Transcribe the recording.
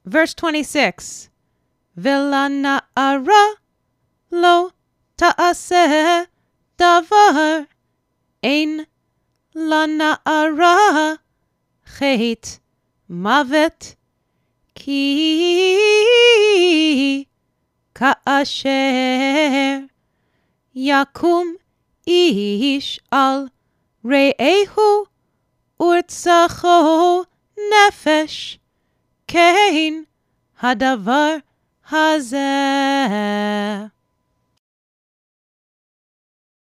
Verse 26. ולנערה לא תעשה דבר, אין לנערה חטא מוות, כי כאשר יקום איש על רעהו ורצחו נפש, כן הדבר הזה.